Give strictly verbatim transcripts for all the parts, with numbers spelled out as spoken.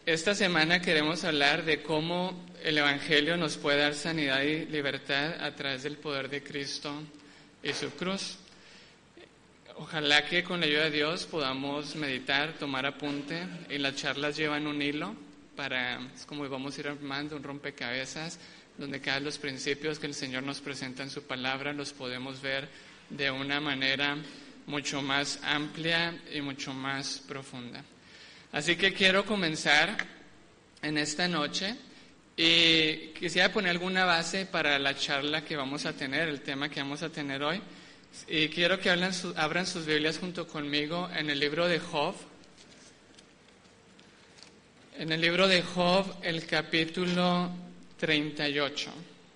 Esta semana queremos hablar de cómo el Evangelio nos puede dar sanidad y libertad a través del poder de Cristo y su cruz. Ojalá que con la ayuda de Dios podamos meditar, tomar apunte, y las charlas llevan un hilo para, es como vamos a ir armando un rompecabezas, donde cada los principios que el Señor nos presenta en su palabra los podemos ver de una manera mucho más amplia y mucho más profunda. Así que quiero comenzar en esta noche y quisiera poner alguna base para la charla que vamos a tener, el tema que vamos a tener hoy. Y quiero que abran, su, abran sus Biblias junto conmigo en el libro de Job. En el libro de Job, el capítulo treinta y ocho.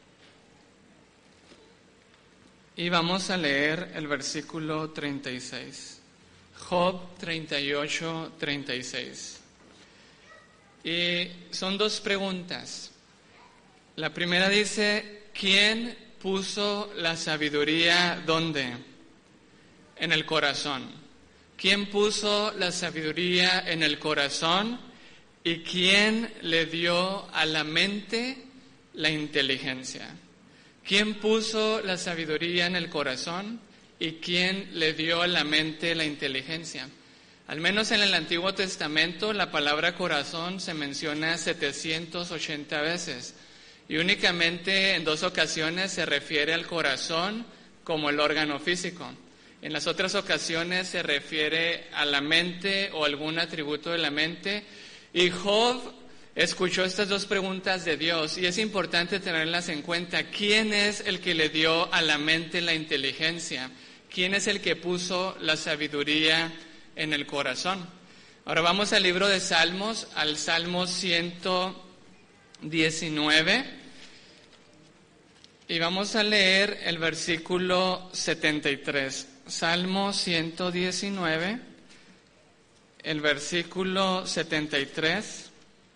Y vamos a leer el versículo treinta y seis. Job treinta y ocho, treinta y seis. Y son dos preguntas. La primera dice, ¿quién puso la sabiduría dónde? En el corazón. ¿Quién puso la sabiduría en el corazón? ¿Y quién le dio a la mente la inteligencia? ¿Quién puso la sabiduría en el corazón? ¿Y quién le dio a la mente la inteligencia? Al menos en el Antiguo Testamento la palabra corazón se menciona setecientas ochenta veces y únicamente en dos ocasiones se refiere al corazón como el órgano físico. En las otras ocasiones se refiere a la mente o algún atributo de la mente. Y Job escuchó estas dos preguntas de Dios y es importante tenerlas en cuenta. ¿Quién es el que le dio a la mente la inteligencia? ¿Quién es el que puso la sabiduría en el corazón? Ahora vamos al libro de Salmos, al Salmo ciento diecinueve, y vamos a leer el versículo setenta y tres. Salmo ciento diecinueve, el versículo setenta y tres.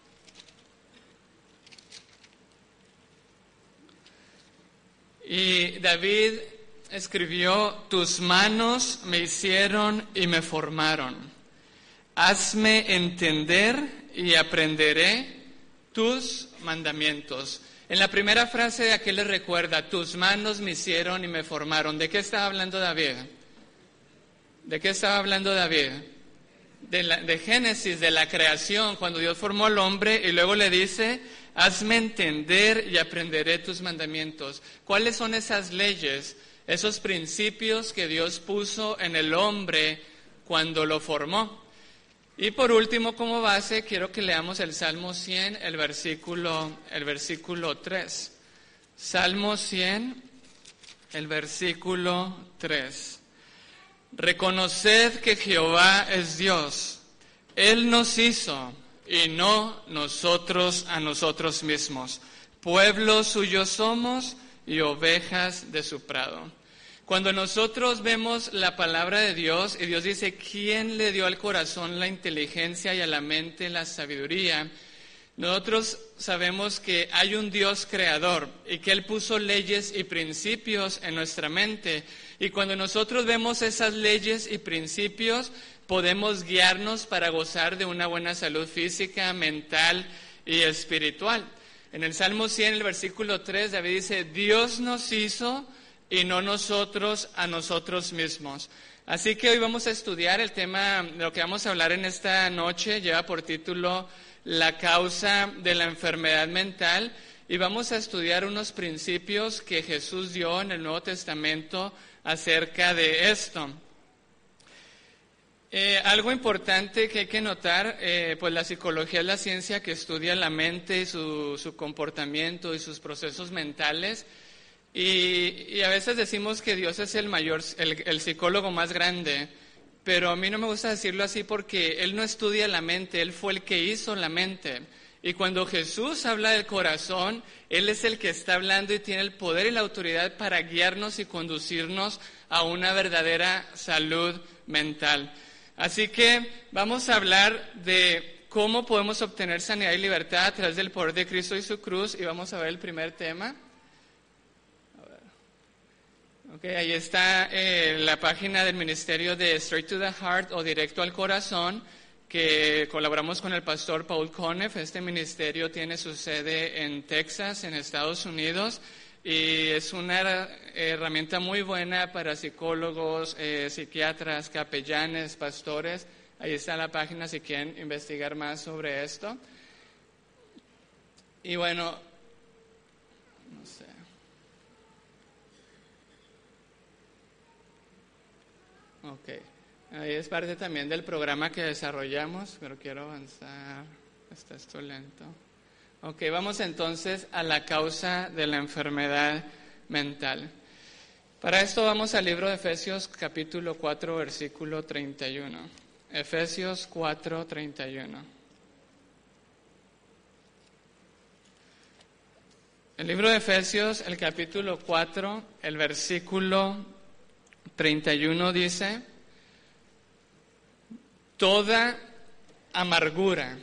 Y David escribió, tus manos me hicieron y me formaron. Hazme entender y aprenderé tus mandamientos. En la primera frase de aquí les recuerda, tus manos me hicieron y me formaron. ¿De qué estaba hablando David? ¿De qué estaba hablando David? De, la, de Génesis, de la creación, cuando Dios formó al hombre y luego le dice, hazme entender y aprenderé tus mandamientos. ¿Cuáles son esas leyes, esos principios que Dios puso en el hombre cuando lo formó? Y por último, como base, quiero que leamos el Salmo cien, el versículo, el versículo tres. Salmo cien, el versículo tres. Reconoced que Jehová es Dios. Él nos hizo y no nosotros a nosotros mismos. Pueblo suyo somos y ovejas de su prado. Cuando nosotros vemos la palabra de Dios y Dios dice, ¿quién le dio al corazón la inteligencia y a la mente la sabiduría? Nosotros sabemos que hay un Dios creador y que Él puso leyes y principios en nuestra mente. Y cuando nosotros vemos esas leyes y principios, podemos guiarnos para gozar de una buena salud física, mental y espiritual. En el Salmo cien, el versículo tres, David dice, Dios nos hizo y no nosotros a nosotros mismos. Así que hoy vamos a estudiar el tema, de lo que vamos a hablar en esta noche, lleva por título La causa de la enfermedad mental, y vamos a estudiar unos principios que Jesús dio en el Nuevo Testamento acerca de esto. Eh, algo importante que hay que notar, eh, pues la psicología es la ciencia que estudia la mente y su, su comportamiento y sus procesos mentales. Y, y a veces decimos que Dios es el mayor, el, el psicólogo más grande, pero a mí no me gusta decirlo así porque Él no estudia la mente, Él fue el que hizo la mente. Y cuando Jesús habla del corazón, Él es el que está hablando y tiene el poder y la autoridad para guiarnos y conducirnos a una verdadera salud mental. Así que vamos a hablar de cómo podemos obtener sanidad y libertad a través del poder de Cristo y su cruz, y vamos a ver el primer tema. Okay, ahí está eh, la página del ministerio de Straight to the Heart o Directo al Corazón, que colaboramos con el pastor Paul Conniff. Este ministerio tiene su sede en Texas, en Estados Unidos, y es una herramienta muy buena para psicólogos, eh, psiquiatras, capellanes, pastores. Ahí está la página si quieren investigar más sobre esto. Y bueno, no sé. Ok. Ahí es parte también del programa que desarrollamos, pero quiero avanzar. Está esto lento. Ok, vamos entonces a la causa de la enfermedad mental. Para esto vamos al libro de Efesios capítulo cuatro, versículo treinta y uno. Efesios cuatro, treinta y uno. El libro de Efesios, el capítulo cuatro, el versículo treinta y uno dice: toda amargura.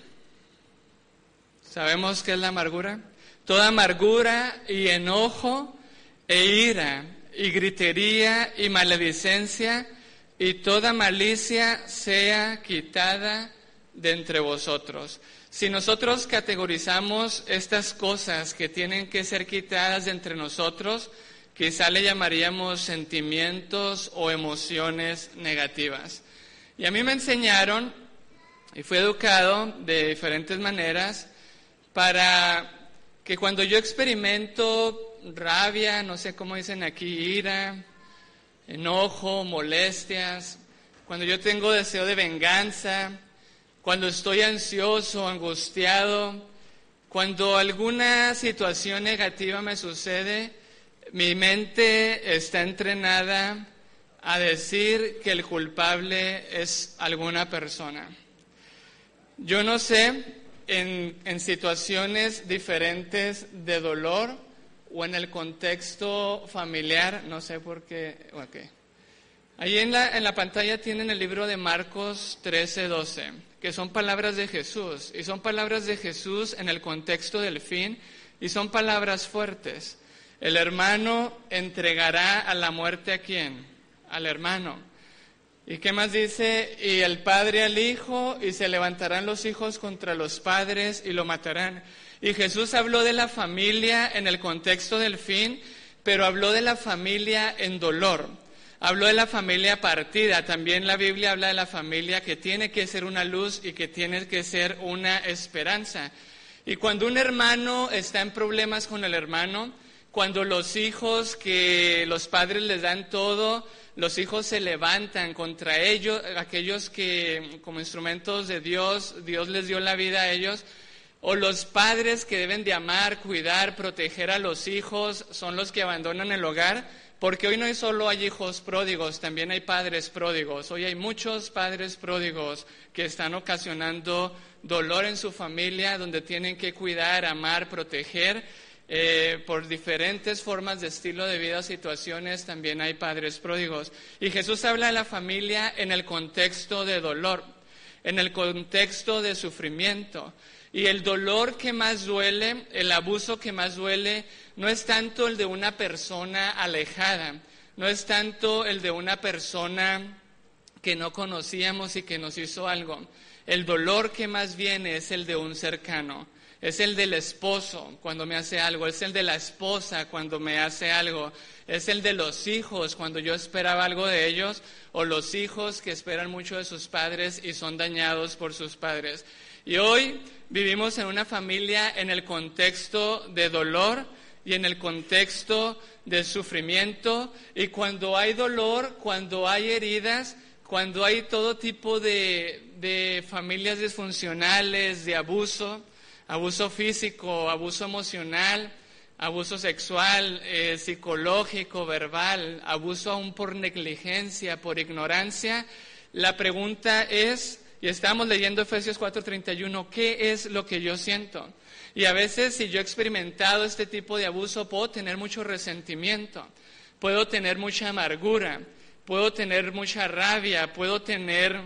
¿Sabemos qué es la amargura? Toda amargura y enojo e ira y gritería y maledicencia y toda malicia sea quitada de entre vosotros. Si nosotros categorizamos estas cosas que tienen que ser quitadas de entre nosotros, quizá le llamaríamos sentimientos o emociones negativas. Y a mí me enseñaron, y fui educado de diferentes maneras, para que cuando yo experimento rabia, no sé cómo dicen aquí, ira, enojo, molestias, cuando yo tengo deseo de venganza, cuando estoy ansioso, angustiado, cuando alguna situación negativa me sucede, mi mente está entrenada a decir que el culpable es alguna persona. Yo no sé, en, en situaciones diferentes de dolor o en el contexto familiar, no sé por qué, ok. Ahí en la, en la pantalla tienen el libro de Marcos trece, doce, que son palabras de Jesús, y son palabras de Jesús en el contexto del fin, y son palabras fuertes. El hermano entregará a la muerte, ¿a quién? Al hermano. ¿Y qué más dice? Y el padre al hijo, y se levantarán los hijos contra los padres y lo matarán. Y Jesús habló de la familia en el contexto del fin, pero habló de la familia en dolor. Habló de la familia partida. También la Biblia habla de la familia que tiene que ser una luz y que tiene que ser una esperanza. Y cuando un hermano está en problemas con el hermano, cuando los hijos que los padres les dan todo, los hijos se levantan contra ellos, aquellos que como instrumentos de Dios, Dios les dio la vida a ellos, o los padres que deben de amar, cuidar, proteger a los hijos, son los que abandonan el hogar, porque hoy no hay solo hay hijos pródigos, también hay padres pródigos. Hoy hay muchos padres pródigos que están ocasionando dolor en su familia, donde tienen que cuidar, amar, proteger. Eh, por diferentes formas de estilo de vida o situaciones, también hay padres pródigos. Y Jesús habla de la familia en el contexto de dolor, en el contexto de sufrimiento. Y el dolor que más duele, el abuso que más duele, no es tanto el de una persona alejada, no es tanto el de una persona que no conocíamos y que nos hizo algo. El dolor que más viene es el de un cercano. Es el del esposo cuando me hace algo, es el de la esposa cuando me hace algo, es el de los hijos cuando yo esperaba algo de ellos, o los hijos que esperan mucho de sus padres y son dañados por sus padres. Y hoy vivimos en una familia en el contexto de dolor y en el contexto de sufrimiento, y cuando hay dolor, cuando hay heridas, cuando hay todo tipo de, de familias disfuncionales, de abuso, abuso físico, abuso emocional, abuso sexual, eh, psicológico, verbal, abuso aún por negligencia, por ignorancia, la pregunta es, y estamos leyendo Efesios cuatro treinta y uno, ¿qué es lo que yo siento? Y a veces, si yo he experimentado este tipo de abuso, puedo tener mucho resentimiento, puedo tener mucha amargura, puedo tener mucha rabia, puedo tener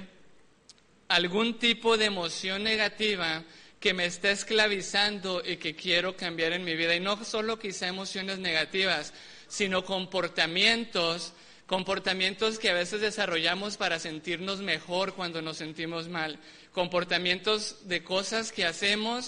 algún tipo de emoción negativa que me está esclavizando y que quiero cambiar en mi vida. Y no solo quizá emociones negativas, sino comportamientos, comportamientos que a veces desarrollamos para sentirnos mejor cuando nos sentimos mal. comportamientos de cosas que hacemos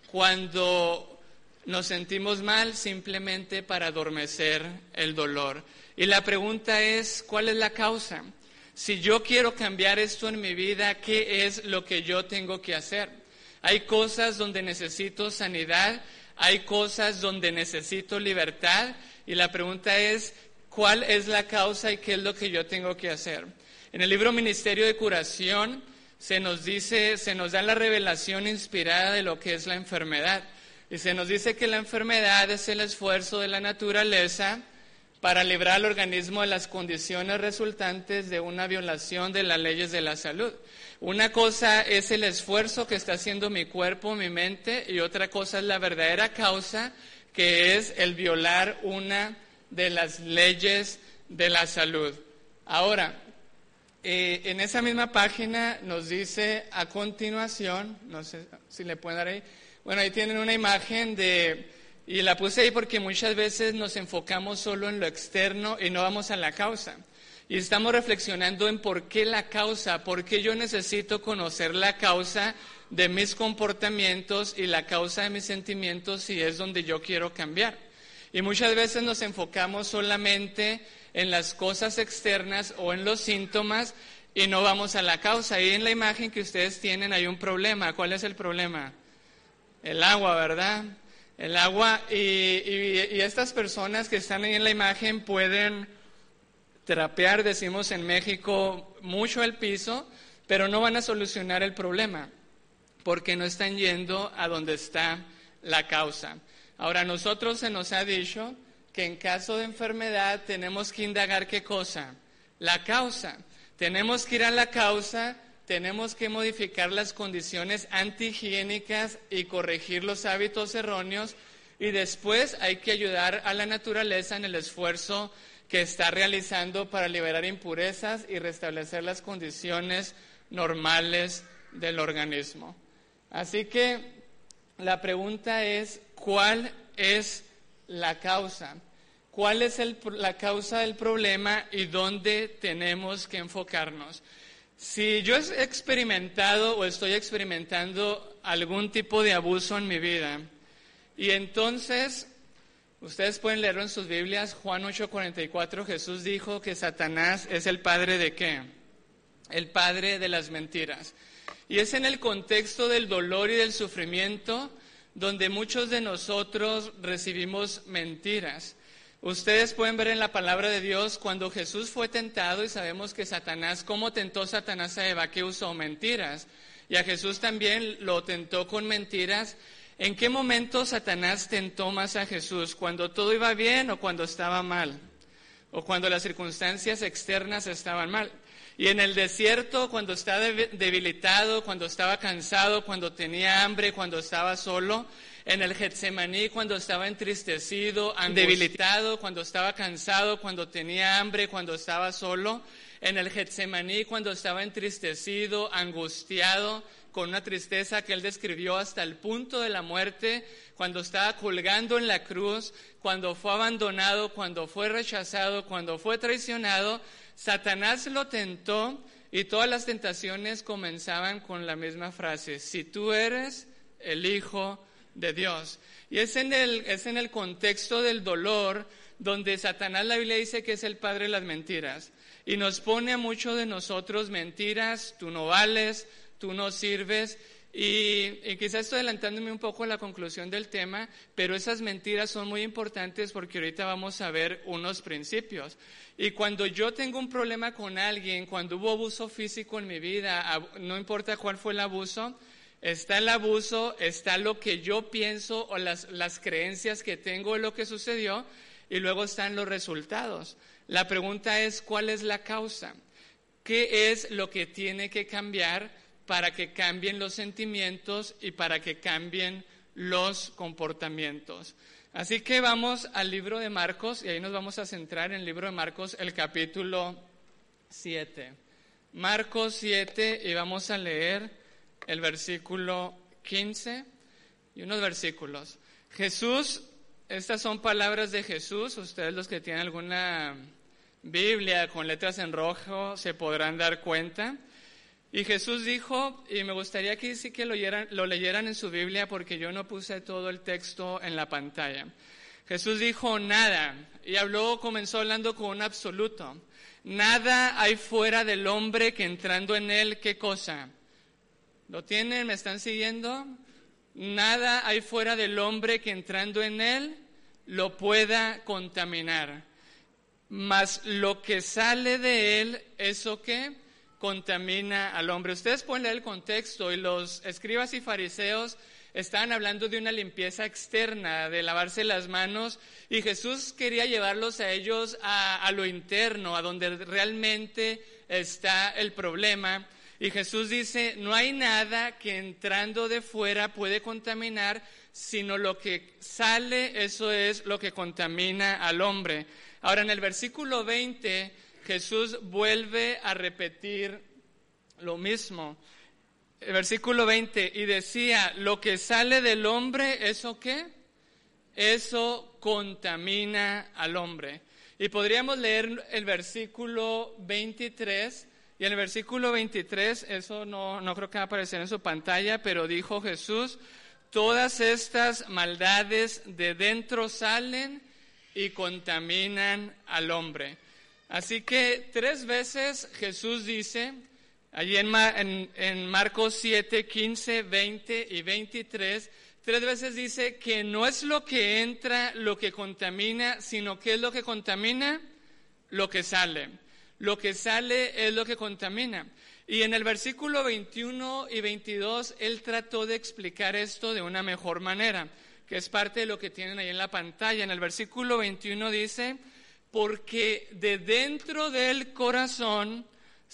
cuando nos sentimos mal simplemente para adormecer el dolor. Y la pregunta es, ¿cuál es la causa? Si yo quiero cambiar esto en mi vida, ¿qué es lo que yo tengo que hacer? Hay cosas donde necesito sanidad, hay cosas donde necesito libertad, y la pregunta es, ¿cuál es la causa y qué es lo que yo tengo que hacer? En el libro Ministerio de Curación se nos dice, se nos da la revelación inspirada de lo que es la enfermedad. Y se nos dice que la enfermedad es el esfuerzo de la naturaleza para librar al organismo de las condiciones resultantes de una violación de las leyes de la salud. Una cosa es el esfuerzo que está haciendo mi cuerpo, mi mente, y otra cosa es la verdadera causa, que es el violar una de las leyes de la salud. Ahora, eh, en esa misma página nos dice a continuación, no sé si le pueden dar ahí, bueno, ahí tienen una imagen de, y la puse ahí porque muchas veces nos enfocamos solo en lo externo y no vamos a la causa. Y estamos reflexionando en por qué la causa, por qué yo necesito conocer la causa de mis comportamientos y la causa de mis sentimientos si es donde yo quiero cambiar. Y muchas veces nos enfocamos solamente en las cosas externas o en los síntomas y no vamos a la causa. Ahí en la imagen que ustedes tienen hay un problema. ¿Cuál es el problema? El agua, ¿verdad? El agua, y, y, y estas personas que están ahí en la imagen pueden trapear, decimos en México, mucho el piso, pero no van a solucionar el problema, porque no están yendo a donde está la causa. Ahora, a nosotros se nos ha dicho que en caso de enfermedad tenemos que indagar ¿qué cosa? La causa. Tenemos que ir a la causa, tenemos que modificar las condiciones antihigiénicas y corregir los hábitos erróneos, y después hay que ayudar a la naturaleza en el esfuerzo que está realizando para liberar impurezas y restablecer las condiciones normales del organismo. Así que la pregunta es, ¿cuál es la causa? ¿Cuál es el, la causa del problema y dónde tenemos que enfocarnos? Si yo he experimentado o estoy experimentando algún tipo de abuso en mi vida, y entonces, ustedes pueden leerlo en sus Biblias, Juan ocho cuarenta y cuatro, Jesús dijo que Satanás es el padre ¿de qué? El padre de las mentiras. Y es en el contexto del dolor y del sufrimiento donde muchos de nosotros recibimos mentiras. Ustedes pueden ver en la palabra de Dios cuando Jesús fue tentado, y sabemos que Satanás, ¿cómo tentó Satanás a Eva? ¿Qué usó? Mentiras. Y a Jesús también lo tentó con mentiras. ¿En qué momento Satanás tentó más a Jesús? ¿Cuando todo iba bien o cuando estaba mal? ¿O cuando las circunstancias externas estaban mal? Y en el desierto, cuando estaba debilitado, cuando estaba cansado, cuando tenía hambre, cuando estaba solo. En el Getsemaní, cuando estaba entristecido, debilitado, cuando estaba cansado, cuando tenía hambre, cuando estaba solo. En el Getsemaní, cuando estaba entristecido, angustiado, con una tristeza que él describió hasta el punto de la muerte, cuando estaba colgando en la cruz, cuando fue abandonado, cuando fue rechazado, cuando fue traicionado, Satanás lo tentó, y todas las tentaciones comenzaban con la misma frase: si tú eres el Hijo de Dios. Y es en el, es en el contexto del dolor donde Satanás, la Biblia dice que es el padre de las mentiras, y nos pone a muchos de nosotros mentiras: tú no vales, tú no sirves. Y, y quizás estoy adelantándome un poco a la conclusión del tema, pero esas mentiras son muy importantes porque ahorita vamos a ver unos principios. Y cuando yo tengo un problema con alguien, cuando hubo abuso físico en mi vida, no importa cuál fue el abuso, está el abuso, está lo que yo pienso o las, las creencias que tengo de lo que sucedió, y luego están los resultados. La pregunta es, ¿cuál es la causa? ¿Qué es lo que tiene que cambiar para que cambien los sentimientos y para que cambien los comportamientos? Así que vamos al libro de Marcos, y ahí nos vamos a centrar en el libro de Marcos, el capítulo siete. Marcos siete, y vamos a leer el versículo quince y unos versículos. Jesús, estas son palabras de Jesús. Ustedes, los que tienen alguna Biblia con letras en rojo, se podrán dar cuenta. Y Jesús dijo, y me gustaría que sí que lo leyeran, lo leyeran en su Biblia porque yo no puse todo el texto en la pantalla. Jesús dijo, nada, y habló, comenzó hablando con un absoluto. Nada hay fuera del hombre que entrando en él, ¿qué cosa? ¿Lo tienen? ¿Me están siguiendo? Nada hay fuera del hombre que entrando en él lo pueda contaminar. Mas lo que sale de él, ¿eso qué? Contamina al hombre. Ustedes pueden leer el contexto y los escribas y fariseos estaban hablando de una limpieza externa, de lavarse las manos, y Jesús quería llevarlos a ellos a, a lo interno, a donde realmente está el problema. Y Jesús dice, no hay nada que entrando de fuera puede contaminar, sino lo que sale, eso es lo que contamina al hombre. Ahora, en el versículo veinte, Jesús vuelve a repetir lo mismo. El versículo veinte, y decía, lo que sale del hombre, ¿eso qué? Eso contamina al hombre. Y podríamos leer el versículo veintitrés, y en el versículo veintitrés, eso no, no creo que va a aparecer en su pantalla, pero dijo Jesús, todas estas maldades de dentro salen y contaminan al hombre. Así que tres veces Jesús dice, allí en, en, en Marcos siete, quince, veinte y veintitrés, tres veces dice que no es lo que entra lo que contamina, sino que es lo que contamina, lo que sale. Lo que sale es lo que contamina. Y en el versículo veintiuno y veintidós, él trató de explicar esto de una mejor manera, que es parte de lo que tienen ahí en la pantalla. En el versículo veintiuno dice, porque de dentro del corazón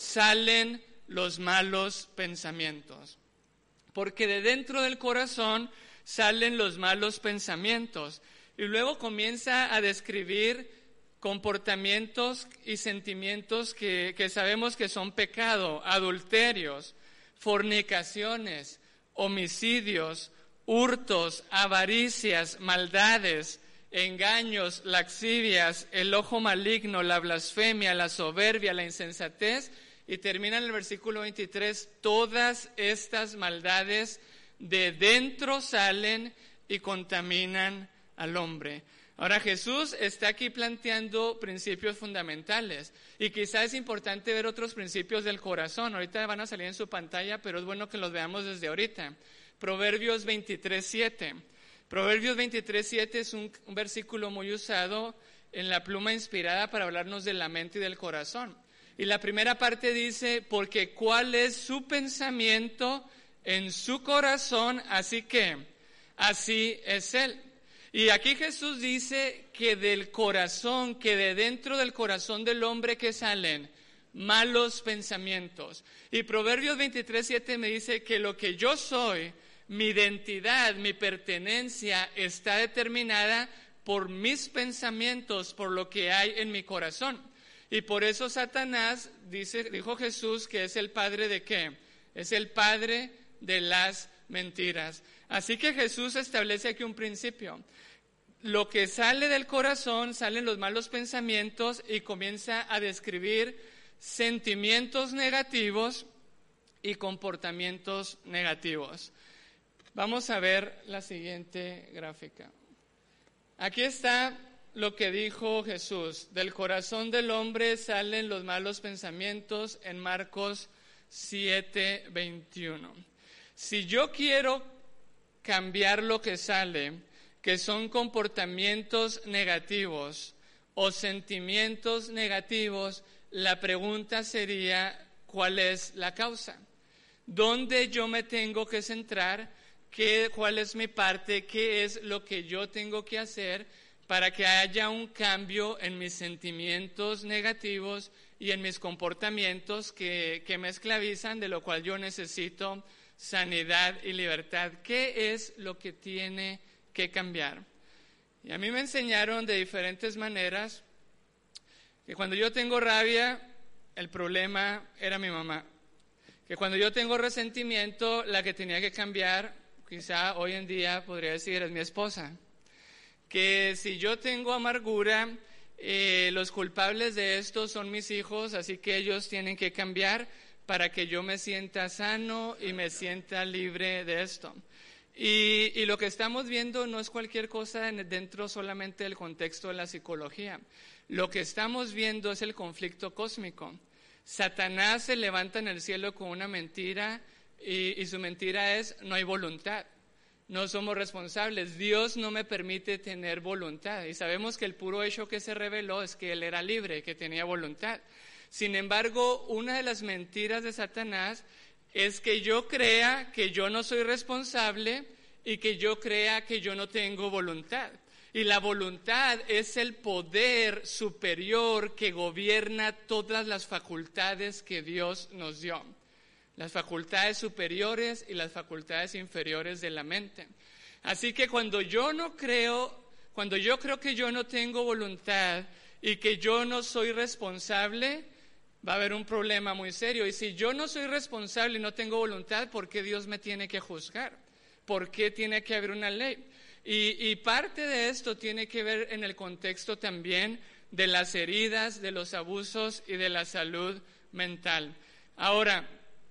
salen los malos pensamientos. Porque de dentro del corazón salen los malos pensamientos. Y luego comienza a describir comportamientos y sentimientos que, que sabemos que son pecado, adulterios, fornicaciones, homicidios, hurtos, avaricias, maldades, engaños, laxivias, el ojo maligno, la blasfemia, la soberbia, la insensatez, y termina en el versículo veintitrés, todas estas maldades de dentro salen y contaminan al hombre. Ahora Jesús está aquí planteando principios fundamentales y quizás es importante ver otros principios del corazón. Ahorita van a salir en su pantalla, pero es bueno que los veamos desde ahorita. Proverbios veintitrés, siete. Proverbios veintitrés, siete es un, un versículo muy usado en la pluma inspirada para hablarnos de la mente y del corazón. Y la primera parte dice, porque cuál es su pensamiento en su corazón, así que así es él. Y aquí Jesús dice que del corazón, que de dentro del corazón del hombre que salen malos pensamientos. Y Proverbios veintitrés, siete me dice que lo que yo soy, mi identidad, mi pertenencia está determinada por mis pensamientos, por lo que hay en mi corazón. Y por eso Satanás, dice, dijo Jesús, que es el padre de ¿qué? Es el padre de las mentiras. Así que Jesús establece aquí un principio. Lo que sale del corazón, salen los malos pensamientos y comienza a describir sentimientos negativos y comportamientos negativos. Vamos a ver la siguiente gráfica. Aquí está lo que dijo Jesús. Del corazón del hombre salen los malos pensamientos en Marcos siete, veintiuno. Si yo quiero cambiar lo que sale, que son comportamientos negativos o sentimientos negativos, la pregunta sería, ¿cuál es la causa? ¿Dónde yo me tengo que centrar? ¿Qué, cuál es mi parte? ¿Qué es lo que yo tengo que hacer para que haya un cambio en mis sentimientos negativos y en mis comportamientos que, que me esclavizan, de lo cual yo necesito sanidad y libertad? ¿Qué es lo que tiene que cambiar? Y a mí me enseñaron de diferentes maneras que cuando yo tengo rabia, el problema era mi mamá. Que cuando yo tengo resentimiento, la que tenía que cambiar, quizá hoy en día podría decir, es mi esposa. Que si yo tengo amargura, eh, los culpables de esto son mis hijos, así que ellos tienen que cambiar para que yo me sienta sano y me sienta libre de esto. Y, y lo que estamos viendo no es cualquier cosa dentro solamente del contexto de la psicología. Lo que estamos viendo es el conflicto cósmico. Satanás se levanta en el cielo con una mentira y, y su mentira es: no hay voluntad, no somos responsables, Dios no me permite tener voluntad. Y sabemos que el puro hecho que se reveló es que él era libre, que tenía voluntad. Sin embargo, una de las mentiras de Satanás es que yo crea que yo no soy responsable y que yo crea que yo no tengo voluntad. Y la voluntad es el poder superior que gobierna todas las facultades que Dios nos dio. Las facultades superiores y las facultades inferiores de la mente. Así que cuando yo no creo, cuando yo creo que yo no tengo voluntad y que yo no soy responsable, va a haber un problema muy serio. Y si yo no soy responsable y no tengo voluntad, ¿por qué Dios me tiene que juzgar? ¿Por qué tiene que haber una ley? Y, y parte de esto tiene que ver en el contexto también de las heridas, de los abusos y de la salud mental. Ahora,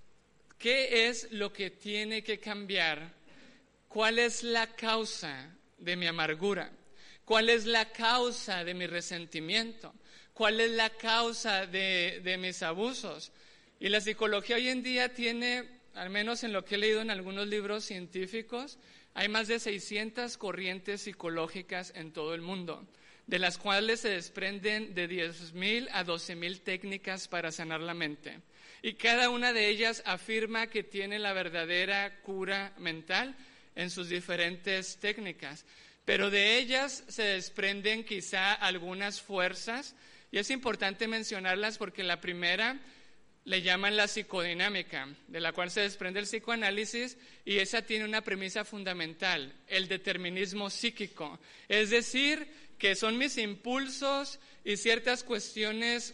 ¿qué es lo que tiene que cambiar? ¿Cuál es la causa de mi amargura? ¿Cuál es la causa de mi resentimiento? ¿Cuál es la causa de, de mis abusos? Y la psicología hoy en día tiene, al menos en lo que he leído en algunos libros científicos, hay más de seiscientas corrientes psicológicas en todo el mundo, de las cuales se desprenden de diez mil a doce mil técnicas para sanar la mente. Y cada una de ellas afirma que tiene la verdadera cura mental en sus diferentes técnicas. Pero de ellas se desprenden quizá algunas fuerzas, y es importante mencionarlas porque la primera le llaman la psicodinámica, de la cual se desprende el psicoanálisis, y esa tiene una premisa fundamental: el determinismo psíquico. Es decir, que son mis impulsos y ciertas cuestiones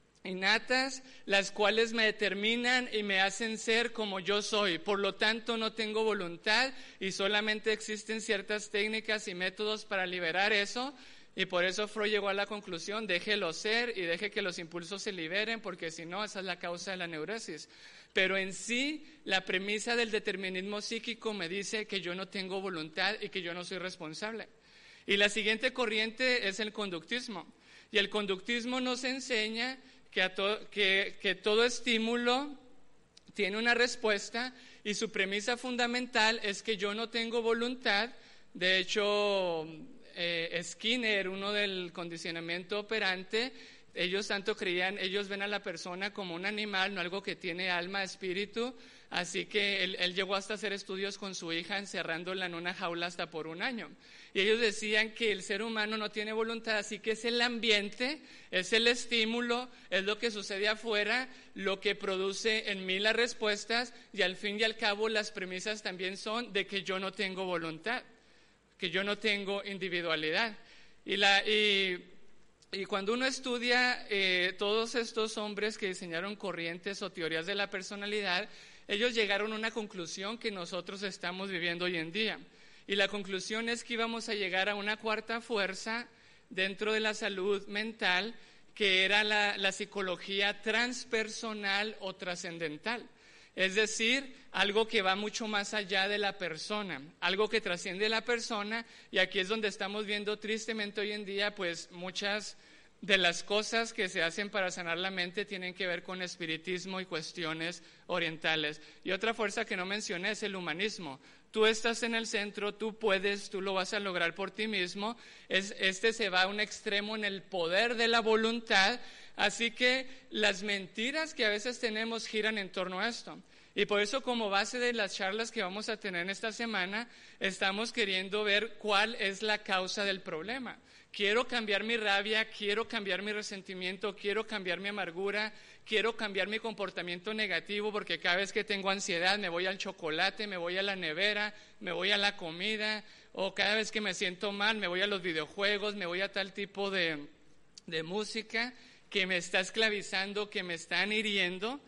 innatas las cuales me determinan y me hacen ser como yo soy. Por lo tanto, no tengo voluntad y solamente existen ciertas técnicas y métodos para liberar eso. Y por eso Freud llegó a la conclusión: déjelo ser y deje que los impulsos se liberen, porque si no, esa es la causa de la neurosis. Pero en sí, la premisa del determinismo psíquico me dice que yo no tengo voluntad y que yo no soy responsable. Y la siguiente corriente es el conductismo. Y el conductismo nos enseña que, a to- que, que todo estímulo tiene una respuesta, y su premisa fundamental es que yo no tengo voluntad. De hecho, eh, Skinner, uno del condicionamiento operante, ellos tanto creían, ellos ven a la persona como un animal, no algo que tiene alma, espíritu, así que él, él llegó hasta hacer estudios con su hija encerrándola en una jaula hasta por un año. Y ellos decían que el ser humano no tiene voluntad, así que es el ambiente, es el estímulo, es lo que sucede afuera, lo que produce en mí las respuestas, y al fin y al cabo las premisas también son de que yo no tengo voluntad, que yo no tengo individualidad. Y la... Y, Y cuando uno estudia eh, todos estos hombres que diseñaron corrientes o teorías de la personalidad, ellos llegaron a una conclusión que nosotros estamos viviendo hoy en día. Y la conclusión es que íbamos a llegar a una cuarta fuerza dentro de la salud mental, que era la, la psicología transpersonal o trascendental. Es decir, algo que va mucho más allá de la persona, algo que trasciende la persona, y aquí es donde estamos viendo tristemente hoy en día, pues muchas de las cosas que se hacen para sanar la mente tienen que ver con espiritismo y cuestiones orientales. Y otra fuerza que no mencioné es el humanismo. Tú estás en el centro, tú puedes, tú lo vas a lograr por ti mismo. Es, este se va a un extremo en el poder de la voluntad, así que las mentiras que a veces tenemos giran en torno a esto. Y por eso, como base de las charlas que vamos a tener en esta semana, estamos queriendo ver cuál es la causa del problema. Quiero cambiar mi rabia, quiero cambiar mi resentimiento, quiero cambiar mi amargura, quiero cambiar mi comportamiento negativo, porque cada vez que tengo ansiedad me voy al chocolate, me voy a la nevera, me voy a la comida, o cada vez que me siento mal me voy a los videojuegos, me voy a tal tipo de, de música que me está esclavizando, que me están hiriendo.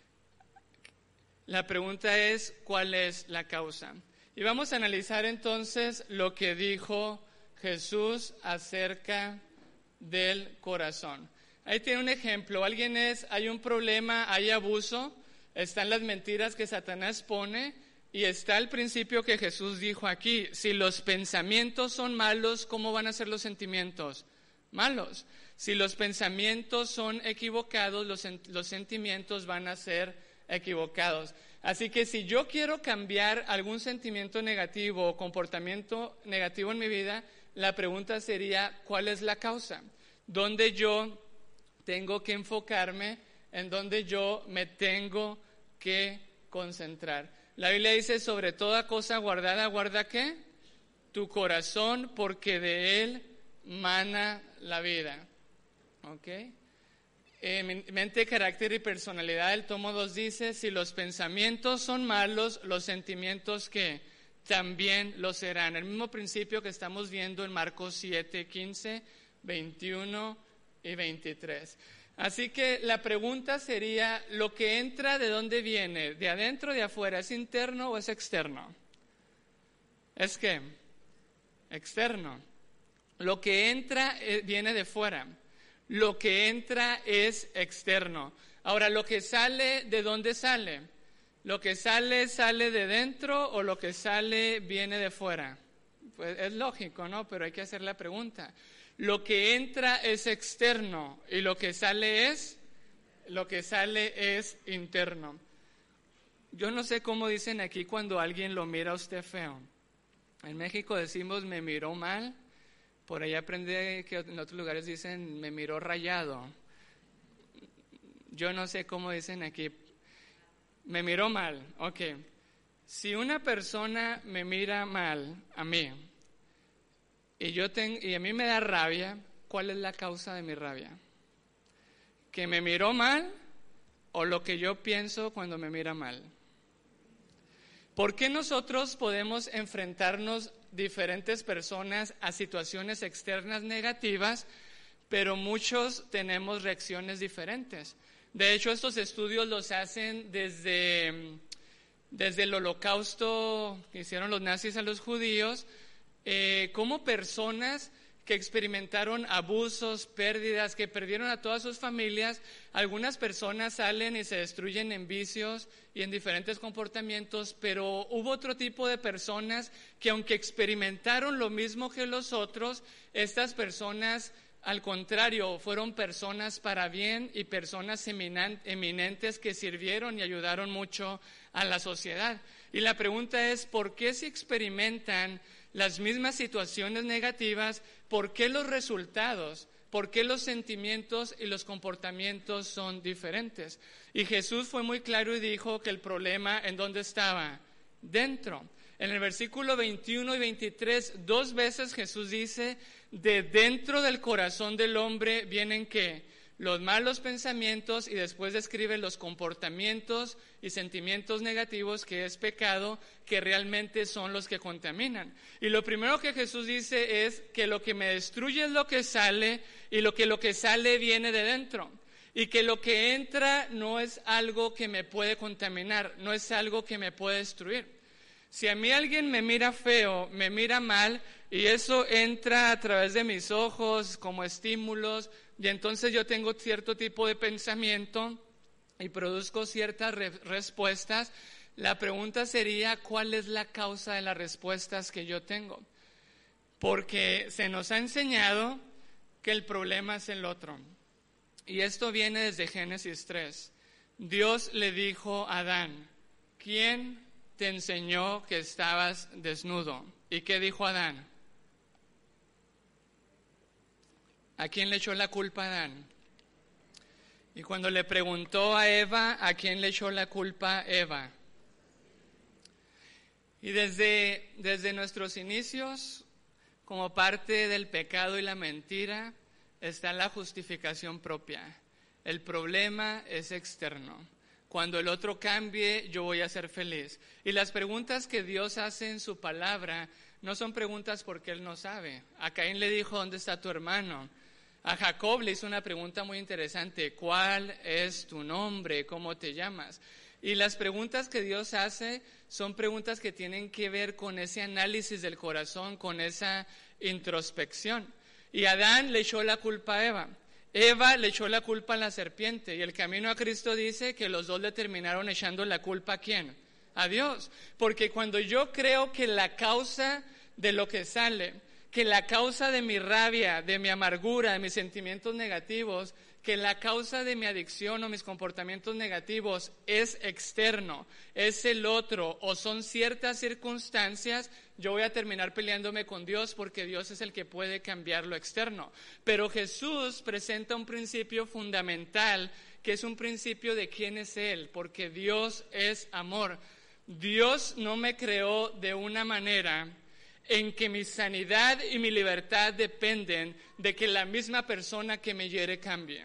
La pregunta es, ¿cuál es la causa? Y vamos a analizar entonces lo que dijo Jesús acerca del corazón. Ahí tiene un ejemplo. Alguien es, hay un problema, hay abuso, están las mentiras que Satanás pone y está el principio que Jesús dijo aquí. Si los pensamientos son malos, ¿cómo van a ser los sentimientos? Malos. Si los pensamientos son equivocados, los, los sentimientos van a ser equivocados. Así que si yo quiero cambiar algún sentimiento negativo o comportamiento negativo en mi vida, la pregunta sería, ¿cuál es la causa? ¿Dónde yo tengo que enfocarme? ¿En dónde yo me tengo que concentrar? La Biblia dice, sobre toda cosa guardada, ¿guarda qué? Tu corazón, porque de él mana la vida. ¿Ok? Eh, mente, carácter y personalidad, el tomo dos dice, si los pensamientos son malos, los sentimientos ¿qué? También lo serán. El mismo principio que estamos viendo en Marcos siete, quince, veintiuno y veintitrés. Así que la pregunta sería, ¿lo que entra de dónde viene? ¿De adentro o de afuera? ¿Es interno o es externo? ¿Es qué? Externo. Lo que entra eh, viene de fuera. Lo que entra es externo. Ahora, ¿lo que sale, de dónde sale? ¿Lo que sale, sale de dentro o lo que sale viene de fuera? Pues es lógico, ¿no? Pero hay que hacer la pregunta. Lo que entra es externo y lo que sale es, lo que sale es interno. Yo no sé cómo dicen aquí cuando alguien lo mira a usted feo. En México decimos me miró mal. Por ahí aprendí que en otros lugares dicen, me miró rayado. Yo no sé cómo dicen aquí. Me miró mal, ok. Si una persona me mira mal a mí, y, yo ten, y a mí me da rabia, ¿cuál es la causa de mi rabia? ¿Que me miró mal o lo que yo pienso cuando me mira mal? ¿Por qué nosotros podemos enfrentarnos diferentes personas a situaciones externas negativas, pero muchos tenemos reacciones diferentes? De hecho, estos estudios los hacen desde, desde el holocausto que hicieron los nazis a los judíos, eh, como personas que experimentaron abusos, pérdidas, que perdieron a todas sus familias. Algunas personas salen y se destruyen en vicios y en diferentes comportamientos, pero hubo otro tipo de personas que aunque experimentaron lo mismo que los otros, estas personas, al contrario, fueron personas para bien y personas eminentes que sirvieron y ayudaron mucho a la sociedad. Y la pregunta es, ¿por qué si experimentan las mismas situaciones negativas, por qué los resultados, por qué los sentimientos y los comportamientos son diferentes? Y Jesús fue muy claro y dijo que el problema, ¿en dónde estaba? Dentro. En el versículo veintiuno y veintitrés, dos veces Jesús dice, de dentro del corazón del hombre vienen ¿qué? Los malos pensamientos, y después describe los comportamientos y sentimientos negativos, que es pecado, que realmente son los que contaminan. Y lo primero que Jesús dice es que lo que me destruye es lo que sale, y lo que lo que sale viene de dentro. Y que lo que entra no es algo que me puede contaminar, no es algo que me puede destruir. Si a mí alguien me mira feo, me mira mal, y eso entra a través de mis ojos como estímulos, y entonces yo tengo cierto tipo de pensamiento y produzco ciertas re- respuestas, la pregunta sería, ¿cuál es la causa de las respuestas que yo tengo? Porque se nos ha enseñado que el problema es el otro. Y esto viene desde Génesis tres. Dios le dijo a Adán, ¿quién te enseñó que estabas desnudo? ¿Y qué dijo Adán? ¿A quién le echó la culpa a Adán? Y cuando le preguntó a Eva, ¿a quién le echó la culpa Eva? Y desde, desde nuestros inicios, como parte del pecado y la mentira, está la justificación propia. El problema es externo. Cuando el otro cambie, yo voy a ser feliz. Y las preguntas que Dios hace en su palabra no son preguntas porque Él no sabe. A Caín le dijo, ¿dónde está tu hermano? A Jacob le hizo una pregunta muy interesante, ¿cuál es tu nombre? ¿Cómo te llamas? Y las preguntas que Dios hace son preguntas que tienen que ver con ese análisis del corazón, con esa introspección. Y Adán le echó la culpa a Eva. Eva le echó la culpa a la serpiente y el camino a Cristo dice que los dos le terminaron echando la culpa ¿a quién? A Dios. Porque cuando yo creo que la causa de lo que sale, que la causa de mi rabia, de mi amargura, de mis sentimientos negativos, que la causa de mi adicción o mis comportamientos negativos es externo, es el otro o son ciertas circunstancias, yo voy a terminar peleándome con Dios porque Dios es el que puede cambiar lo externo. Pero Jesús presenta un principio fundamental que es un principio de quién es Él, porque Dios es amor. Dios no me creó de una manera en que mi sanidad y mi libertad dependen de que la misma persona que me hiere cambie.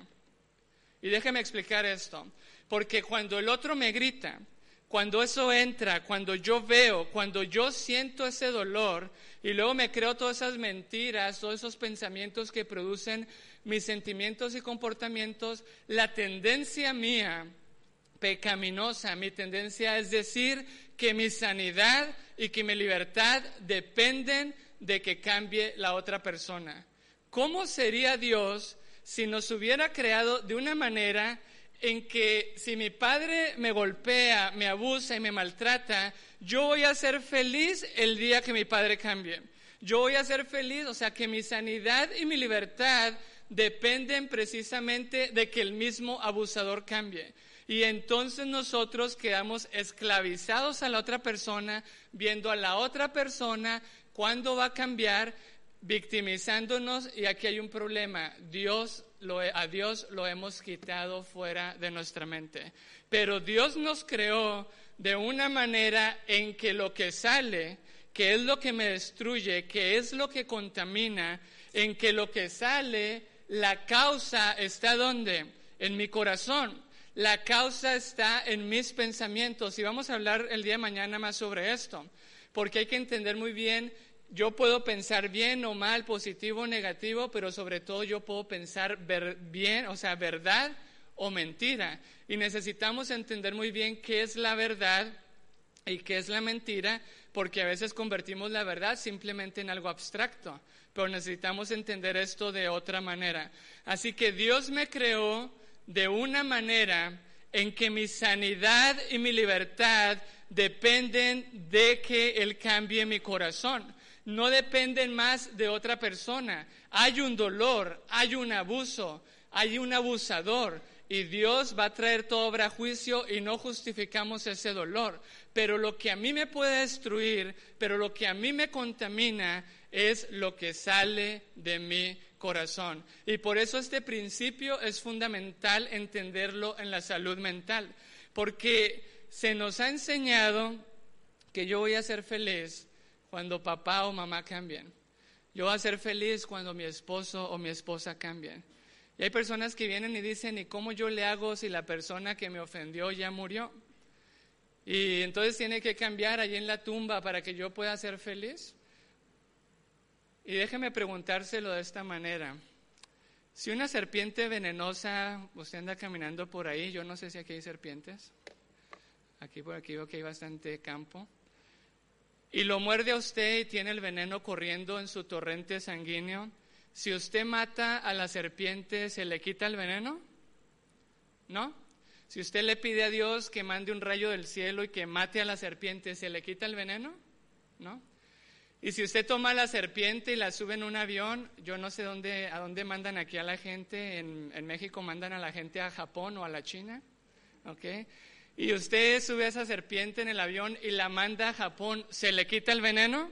Y déjeme explicar esto, porque cuando el otro me grita, cuando eso entra, cuando yo veo, cuando yo siento ese dolor y luego me creo todas esas mentiras, todos esos pensamientos que producen mis sentimientos y comportamientos, la tendencia mía pecaminosa, mi tendencia es decir que mi sanidad y que mi libertad dependen de que cambie la otra persona. ¿Cómo sería Dios si nos hubiera creado de una manera en que si mi padre me golpea, me abusa y me maltrata, yo voy a ser feliz el día que mi padre cambie? Yo voy a ser feliz, o sea que mi sanidad y mi libertad dependen precisamente de que el mismo abusador cambie. Y entonces nosotros quedamos esclavizados a la otra persona, viendo a la otra persona cuándo va a cambiar, victimizándonos, y aquí hay un problema. Dios lo, a Dios lo hemos quitado fuera de nuestra mente. Pero Dios nos creó de una manera en que lo que sale, que es lo que me destruye, que es lo que contamina, en que lo que sale, la causa está ¿dónde? En mi corazón. La causa está en mis pensamientos y vamos a hablar el día de mañana más sobre esto, porque hay que entender muy bien, yo puedo pensar bien o mal, positivo o negativo, pero sobre todo yo puedo pensar ver, bien, o sea, verdad o mentira. Y necesitamos entender muy bien qué es la verdad y qué es la mentira, porque a veces convertimos la verdad simplemente en algo abstracto, pero necesitamos entender esto de otra manera. Así que Dios me creó de una manera en que mi sanidad y mi libertad dependen de que Él cambie mi corazón. No dependen más de otra persona. Hay un dolor, hay un abuso, hay un abusador. Y Dios va a traer toda obra a juicio y no justificamos ese dolor. Pero lo que a mí me puede destruir, pero lo que a mí me contamina es lo que sale de mi corazón. Y por eso este principio es fundamental entenderlo en la salud mental. Porque se nos ha enseñado que yo voy a ser feliz cuando papá o mamá cambien. Yo voy a ser feliz cuando mi esposo o mi esposa cambien. Y hay personas que vienen y dicen, ¿y cómo yo le hago si la persona que me ofendió ya murió? Y entonces tiene que cambiar allí en la tumba para que yo pueda ser feliz. Y déjeme preguntárselo de esta manera. Si una serpiente venenosa, usted anda caminando por ahí, yo no sé si aquí hay serpientes. Aquí por aquí veo que hay bastante campo. Y lo muerde a usted y tiene el veneno corriendo en su torrente sanguíneo. Si usted mata a la serpiente, ¿se le quita el veneno? ¿No? Si usted le pide a Dios que mande un rayo del cielo y que mate a la serpiente, ¿se le quita el veneno? ¿No? Y si usted toma a la serpiente y la sube en un avión, yo no sé dónde, a dónde mandan aquí a la gente, en, en México mandan a la gente a Japón o a la China, ¿ok? Y usted sube a esa serpiente en el avión y la manda a Japón, ¿se le quita el veneno?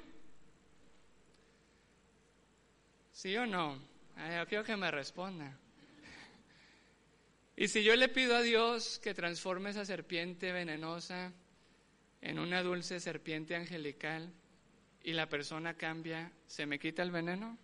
¿Sí o no? Ay, yo quiero que me responda. Y si yo le pido a Dios que transforme esa serpiente venenosa en una dulce serpiente angelical y la persona cambia, ¿se me quita el veneno?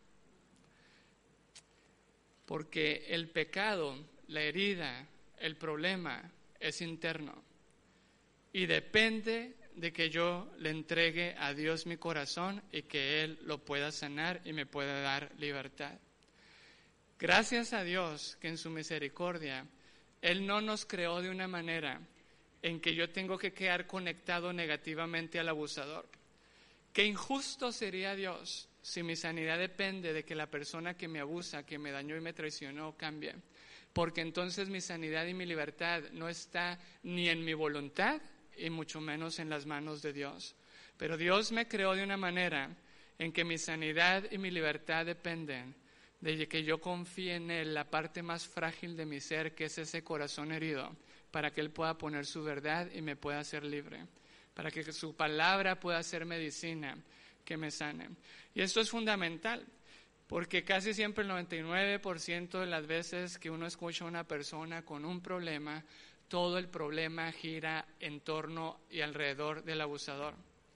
Porque el pecado, la herida, el problema es interno y depende de que yo le entregue a Dios mi corazón y que Él lo pueda sanar y me pueda dar libertad. Gracias a Dios que en su misericordia Él no nos creó de una manera en que yo tengo que quedar conectado negativamente al abusador. Qué injusto sería Dios si mi sanidad depende de que la persona que me abusa, que me dañó y me traicionó, cambie. Porque entonces mi sanidad y mi libertad no está ni en mi voluntad y mucho menos en las manos de Dios. Pero Dios me creó de una manera en que mi sanidad y mi libertad dependen de que yo confíe en Él, la parte más frágil de mi ser, que es ese corazón herido, para que Él pueda poner su verdad y me pueda hacer libre, para que su palabra pueda ser medicina que me sane. Y esto es fundamental, porque casi siempre el noventa y nueve por ciento de las veces que uno escucha a una persona con un problema, todo el problema gira en torno y alrededor del abusador.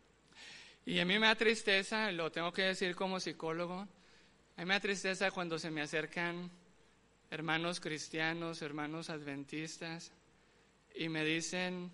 Y a mí me da tristeza, lo tengo que decir como psicólogo, a mí me da tristeza cuando se me acercan hermanos cristianos, hermanos adventistas, y me dicen: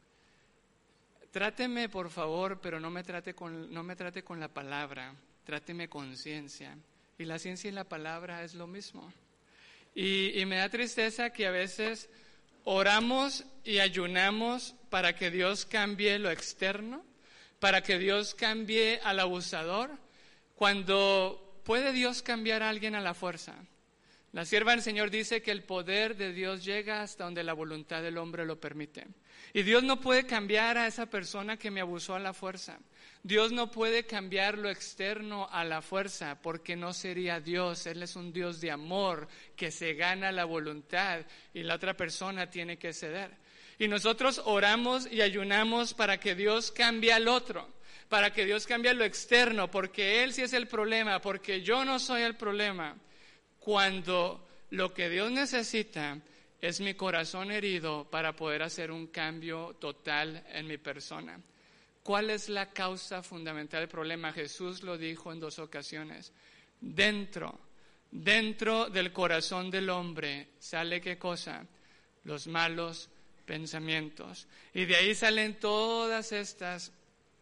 tráteme por favor, pero no me trate con, no me trate con la palabra, tráteme con ciencia. Y la ciencia y la palabra es lo mismo. Y, y me da tristeza que a veces oramos y ayunamos para que Dios cambie lo externo, para que Dios cambie al abusador, cuando puede Dios cambiar a alguien a la fuerza. La sierva del Señor dice que el poder de Dios llega hasta donde la voluntad del hombre lo permite. Y Dios no puede cambiar a esa persona que me abusó a la fuerza. Dios no puede cambiar lo externo a la fuerza, porque no sería Dios. Él es un Dios de amor que se gana la voluntad y la otra persona tiene que ceder. Y nosotros oramos y ayunamos para que Dios cambie al otro, para que Dios cambie lo externo, porque Él sí es el problema, porque yo no soy el problema. Cuando lo que Dios necesita es mi corazón herido para poder hacer un cambio total en mi persona. ¿Cuál es la causa fundamental del problema? Jesús lo dijo en dos ocasiones. Dentro, dentro del corazón del hombre sale ¿qué cosa? Los malos pensamientos. Y de ahí salen todas estas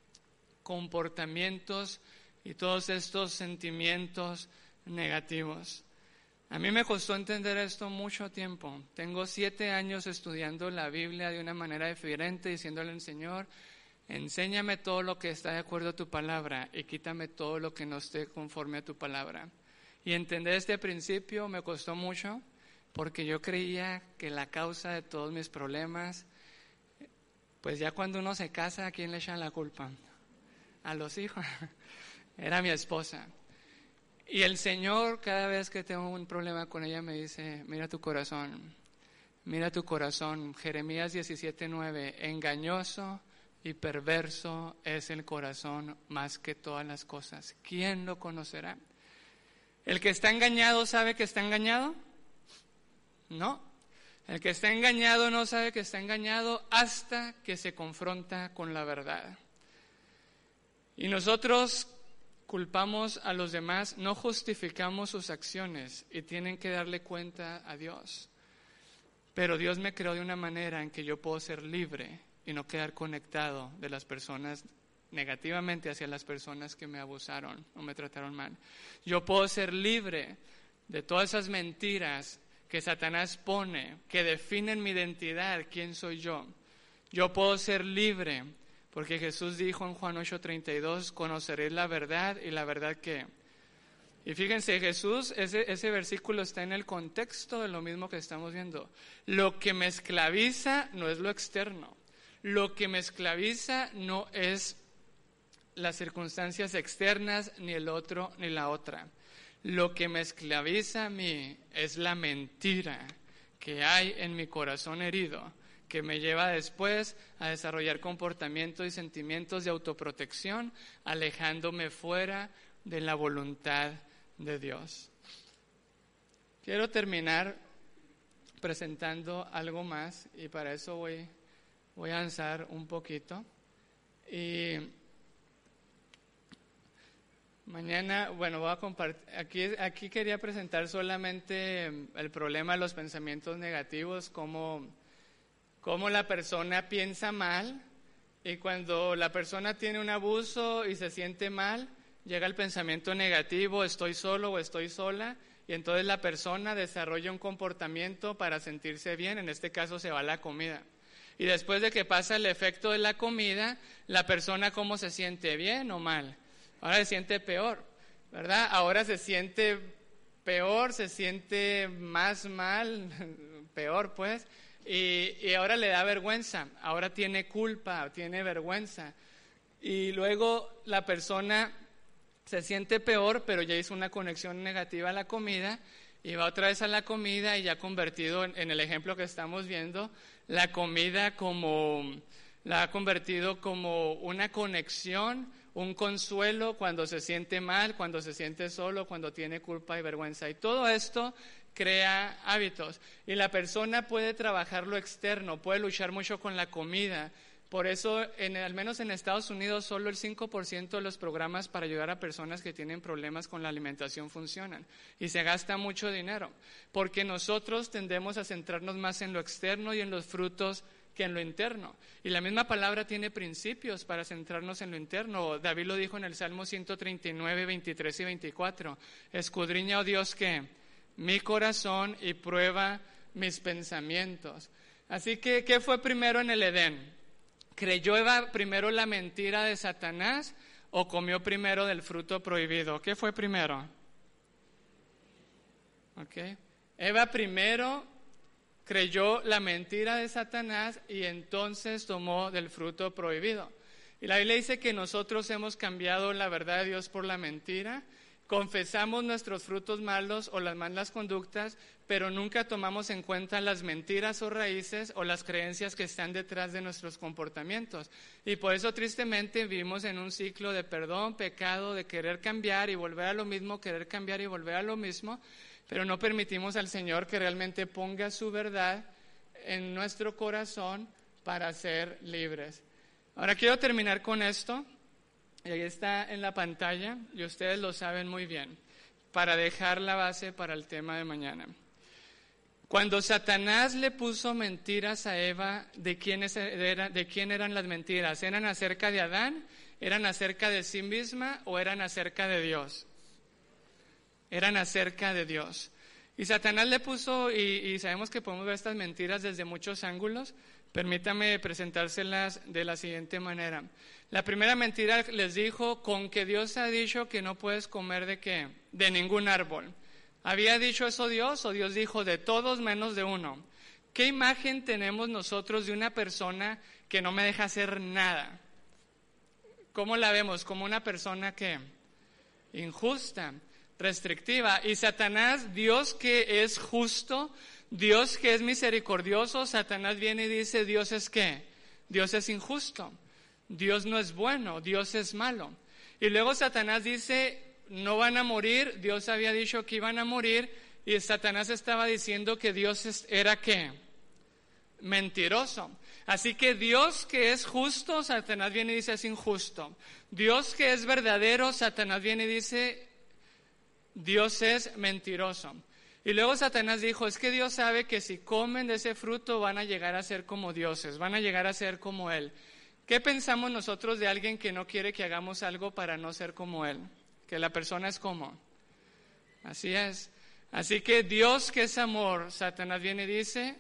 comportamientos y todos estos sentimientos negativos. A mí me costó entender esto mucho tiempo. Tengo siete años estudiando la Biblia de una manera diferente, diciéndole al Señor: enséñame todo lo que está de acuerdo a tu palabra y quítame todo lo que no esté conforme a tu palabra. Y entender este principio me costó mucho, porque yo creía que la causa de todos mis problemas, pues ya cuando uno se casa, ¿a quién le echan la culpa? A los hijos. Era mi esposa. Y el Señor, cada vez que tengo un problema con ella, me dice: mira tu corazón, mira tu corazón. Jeremías diecisiete nueve, engañoso y perverso es el corazón más que todas las cosas. ¿Quién lo conocerá? ¿El que está engañado sabe que está engañado? No. El que está engañado no sabe que está engañado hasta que se confronta con la verdad. Y nosotros culpamos a los demás, no justificamos sus acciones y tienen que darle cuenta a Dios. Pero Dios me creó de una manera en que yo puedo ser libre y no quedar conectado de las personas negativamente hacia las personas que me abusaron o me trataron mal. Yo puedo ser libre de todas esas mentiras que Satanás pone, que definen mi identidad, quién soy yo. Yo puedo ser libre porque Jesús dijo en Juan ocho treinta y dos, conoceréis la verdad y la verdad ¿qué? Y fíjense, Jesús, ese, ese versículo está en el contexto de lo mismo que estamos viendo. Lo que me esclaviza no es lo externo. Lo que me esclaviza no es las circunstancias externas, ni el otro, ni la otra. Lo que me esclaviza a mí es la mentira que hay en mi corazón herido, que me lleva después a desarrollar comportamientos y sentimientos de autoprotección, alejándome fuera de la voluntad de Dios. Quiero terminar presentando algo más y para eso voy, voy a avanzar un poquito. Y mañana, bueno, voy a compartir, aquí, aquí quería presentar solamente el problema de los pensamientos negativos, como cómo la persona piensa mal y cuando la persona tiene un abuso y se siente mal, llega el pensamiento negativo, estoy solo o estoy sola, y entonces la persona desarrolla un comportamiento para sentirse bien, en este caso se va a la comida. y después de que pasa el efecto de la comida, la persona ¿cómo se siente? ¿Bien o mal? Ahora se siente peor, ¿verdad? Ahora se siente peor, se siente más mal, peor pues, y, y ahora le da vergüenza, ahora tiene culpa, tiene vergüenza. Y luego la persona se siente peor, pero ya hizo una conexión negativa a la comida, y va otra vez a la comida y ya ha convertido, en, en el ejemplo que estamos viendo, la comida como, la ha convertido como una conexión, un consuelo cuando se siente mal, cuando se siente solo, cuando tiene culpa y vergüenza. Y todo esto crea hábitos. Y la persona puede trabajar lo externo, puede luchar mucho con la comida. Por eso, en, al menos en Estados Unidos, solo el cinco por ciento de los programas para ayudar a personas que tienen problemas con la alimentación funcionan. Y se gasta mucho dinero, porque nosotros tendemos a centrarnos más en lo externo y en los frutos que en lo interno. Y la misma palabra tiene principios para centrarnos en lo interno. David lo dijo en el Salmo ciento treinta y nueve, veintitrés y veinticuatro. Escudriña, oh Dios, ¿qué? Mi corazón y prueba mis pensamientos. Así que, ¿qué fue primero en el Edén? ¿Creyó Eva primero la mentira de Satanás o comió primero del fruto prohibido? ¿Qué fue primero? Okay. Eva primero creyó la mentira de Satanás y entonces tomó del fruto prohibido. Y la Biblia dice que nosotros hemos cambiado la verdad de Dios por la mentira. Confesamos nuestros frutos malos o las malas conductas, pero nunca tomamos en cuenta las mentiras o raíces o las creencias que están detrás de nuestros comportamientos. Y por eso tristemente vivimos en un ciclo de perdón, pecado, de querer cambiar y volver a lo mismo, querer cambiar y volver a lo mismo, pero no permitimos al Señor que realmente ponga su verdad en nuestro corazón para ser libres. Ahora quiero terminar con esto. Y ahí está en la pantalla, y ustedes lo saben muy bien, para dejar la base para el tema de mañana. Cuando Satanás le puso mentiras a Eva, ¿de quién, era, ¿de quién eran las mentiras? ¿Eran acerca de Adán? ¿Eran acerca de sí misma o eran acerca de Dios? Eran acerca de Dios. Y Satanás le puso, y, y sabemos que podemos ver estas mentiras desde muchos ángulos. Permítame presentárselas de la siguiente manera. La primera mentira les dijo, con que Dios ha dicho que no puedes comer de qué, de ningún árbol. ¿Había dicho eso Dios o Dios dijo de todos menos de uno? ¿Qué imagen tenemos nosotros de una persona que no me deja hacer nada? ¿Cómo la vemos? Como una persona que injusta, restrictiva. Y Satanás, Dios que es justo, Dios que es misericordioso, Satanás viene y dice, ¿Dios es qué? Dios es injusto, Dios no es bueno, Dios es malo. Y luego Satanás dice, no van a morir, Dios había dicho que iban a morir, y Satanás estaba diciendo que Dios era ¿qué? Mentiroso. Así que Dios que es justo, Satanás viene y dice es injusto. Dios que es verdadero, Satanás viene y dice, Dios es mentiroso. Y luego Satanás dijo, es que Dios sabe que si comen de ese fruto van a llegar a ser como dioses, van a llegar a ser como Él. ¿Qué pensamos nosotros de alguien que no quiere que hagamos algo para no ser como Él? Que la persona es como. Así es. Así que Dios que es amor, Satanás viene y dice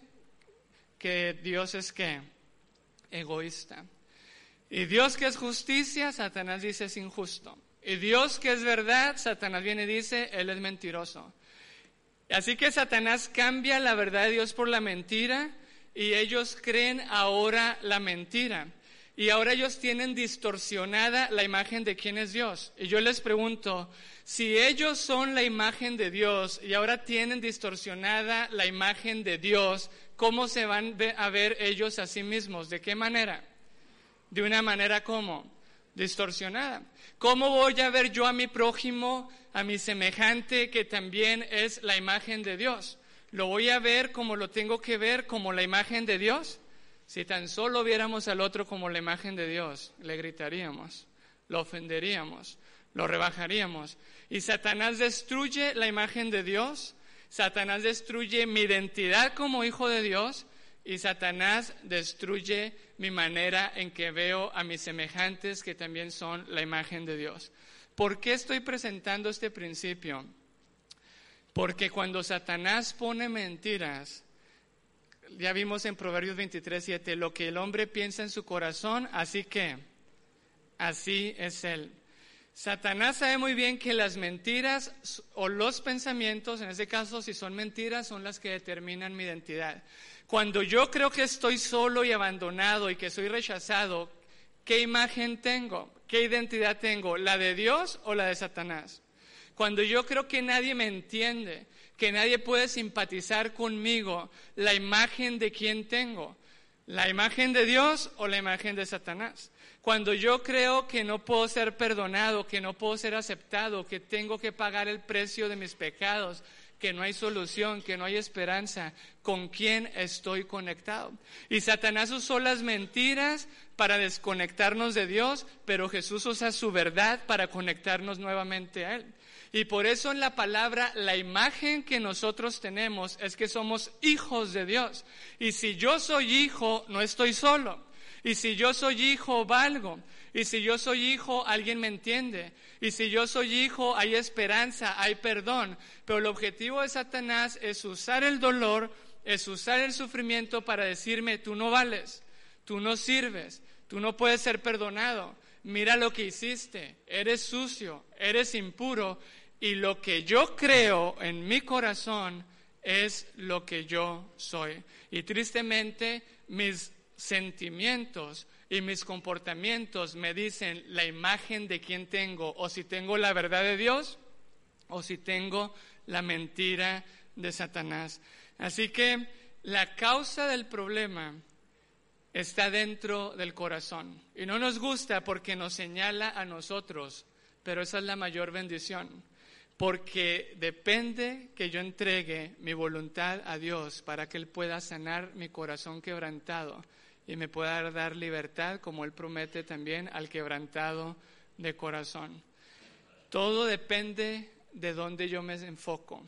que Dios es ¿qué? Egoísta. Y Dios que es justicia, Satanás dice es injusto. Y Dios que es verdad, Satanás viene y dice, Él es mentiroso. Así que Satanás cambia la verdad de Dios por la mentira y ellos creen ahora la mentira. Y ahora ellos tienen distorsionada la imagen de quién es Dios. Y yo les pregunto, si ellos son la imagen de Dios y ahora tienen distorsionada la imagen de Dios, ¿cómo se van a ver ellos a sí mismos? ¿De qué manera? De una manera ¿cómo? Distorsionada. ¿Cómo voy a ver yo a mi prójimo, a mi semejante, que también es la imagen de Dios? ¿Lo voy a ver como lo tengo que ver, como la imagen de Dios? Si tan solo viéramos al otro como la imagen de Dios, le gritaríamos, lo ofenderíamos, lo rebajaríamos. Y Satanás destruye la imagen de Dios, Satanás destruye mi identidad como hijo de Dios, y Satanás destruye mi manera en que veo a mis semejantes que también son la imagen de Dios. ¿Por qué estoy presentando este principio? Porque cuando Satanás pone mentiras, ya vimos en Proverbios veintitrés, siete, lo que el hombre piensa en su corazón, así que, así es él. Satanás sabe muy bien que las mentiras o los pensamientos, en este caso si son mentiras, son las que determinan mi identidad. Cuando yo creo que estoy solo y abandonado y que soy rechazado, ¿qué imagen tengo? ¿Qué identidad tengo? ¿La de Dios o la de Satanás? Cuando yo creo que nadie me entiende, que nadie puede simpatizar conmigo, ¿la imagen de quién tengo? ¿La imagen de Dios o la imagen de Satanás? Cuando yo creo que no puedo ser perdonado, que no puedo ser aceptado, que tengo que pagar el precio de mis pecados, que no hay solución, que no hay esperanza, ¿con quién estoy conectado? Y Satanás usó las mentiras para desconectarnos de Dios, pero Jesús usa su verdad para conectarnos nuevamente a Él. Y por eso en la palabra, la imagen que nosotros tenemos es que somos hijos de Dios. Y si yo soy hijo, no estoy solo. Y si yo soy hijo, valgo. Y si yo soy hijo, alguien me entiende. Y si yo soy hijo, hay esperanza, hay perdón. Pero el objetivo de Satanás es usar el dolor, es usar el sufrimiento para decirme, tú no vales, tú no sirves, tú no puedes ser perdonado. Mira lo que hiciste, eres sucio, eres impuro. Y lo que yo creo en mi corazón es lo que yo soy. Y tristemente, mis sentimientos y mis comportamientos me dicen la imagen de quién tengo, o si tengo la verdad de Dios o si tengo la mentira de Satanás. Así que la causa del problema está dentro del corazón y no nos gusta porque nos señala a nosotros, pero esa es la mayor bendición, porque depende que yo entregue mi voluntad a Dios para que Él pueda sanar mi corazón quebrantado y me pueda dar libertad, como Él promete también al quebrantado de corazón. Todo depende de dónde yo me enfoco.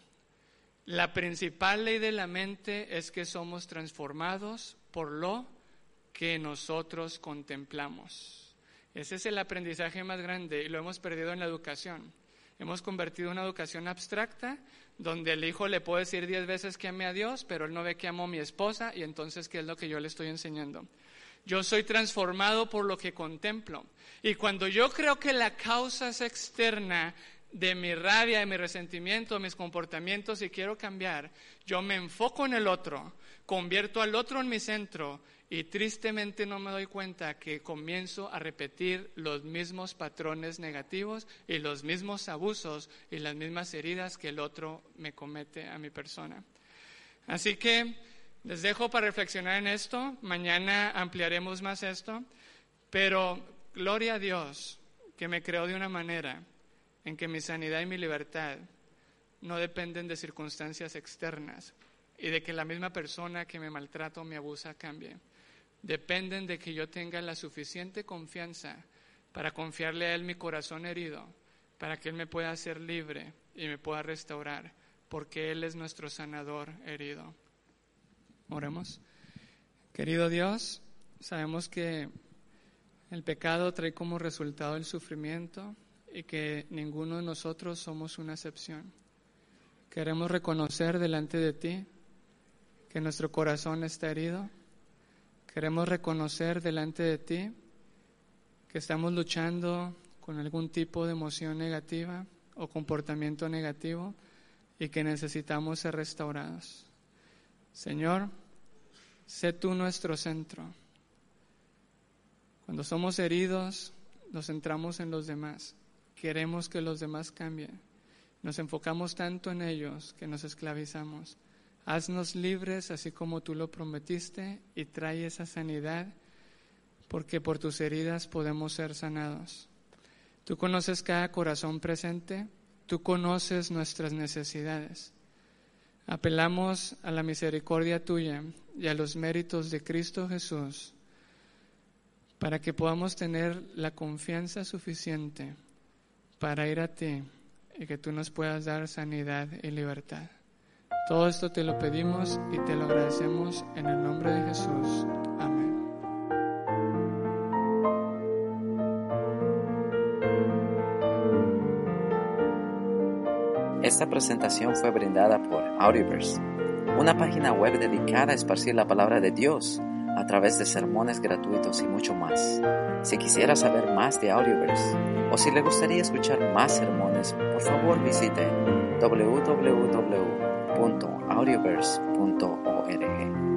La principal ley de la mente es que somos transformados por lo que nosotros contemplamos. Ese es el aprendizaje más grande y lo hemos perdido en la educación. Hemos convertido una educación abstracta donde el hijo le puede decir diez veces que ame a Dios, pero él no ve que amo a mi esposa y entonces ¿qué es lo que yo le estoy enseñando? Yo soy transformado por lo que contemplo. Y cuando yo creo que la causa es externa de mi rabia, de mi resentimiento, de mis comportamientos y quiero cambiar, yo me enfoco en el otro, convierto al otro en mi centro y tristemente no me doy cuenta que comienzo a repetir los mismos patrones negativos y los mismos abusos y las mismas heridas que el otro me comete a mi persona. Así que les dejo para reflexionar en esto. Mañana ampliaremos más esto, pero gloria a Dios que me creó de una manera en que mi sanidad y mi libertad no dependen de circunstancias externas y de que la misma persona que me maltrata o me abusa cambie. Dependen de que yo tenga la suficiente confianza para confiarle a Él mi corazón herido, para que Él me pueda hacer libre y me pueda restaurar, porque Él es nuestro sanador herido. Oremos. Querido Dios, sabemos que el pecado trae como resultado el sufrimiento y que ninguno de nosotros somos una excepción. Queremos reconocer delante de ti que nuestro corazón está herido. Queremos reconocer delante de ti que estamos luchando con algún tipo de emoción negativa o comportamiento negativo y que necesitamos ser restaurados. Señor, sé tú nuestro centro. Cuando somos heridos, nos centramos en los demás. Queremos que los demás cambien. Nos enfocamos tanto en ellos que nos esclavizamos. Haznos libres así como tú lo prometiste y trae esa sanidad, porque por tus heridas podemos ser sanados. Tú conoces cada corazón presente, tú conoces nuestras necesidades. Apelamos a la misericordia tuya y a los méritos de Cristo Jesús para que podamos tener la confianza suficiente para ir a ti y que tú nos puedas dar sanidad y libertad. Todo esto te lo pedimos y te lo agradecemos en el nombre de Jesús. Amén. Esta presentación fue brindada por Audioverse, una página web dedicada a esparcir la palabra de Dios a través de sermones gratuitos y mucho más. Si quisiera saber más de Audioverse o si le gustaría escuchar más sermones, por favor visite doble u doble u doble u punto audioverse punto org.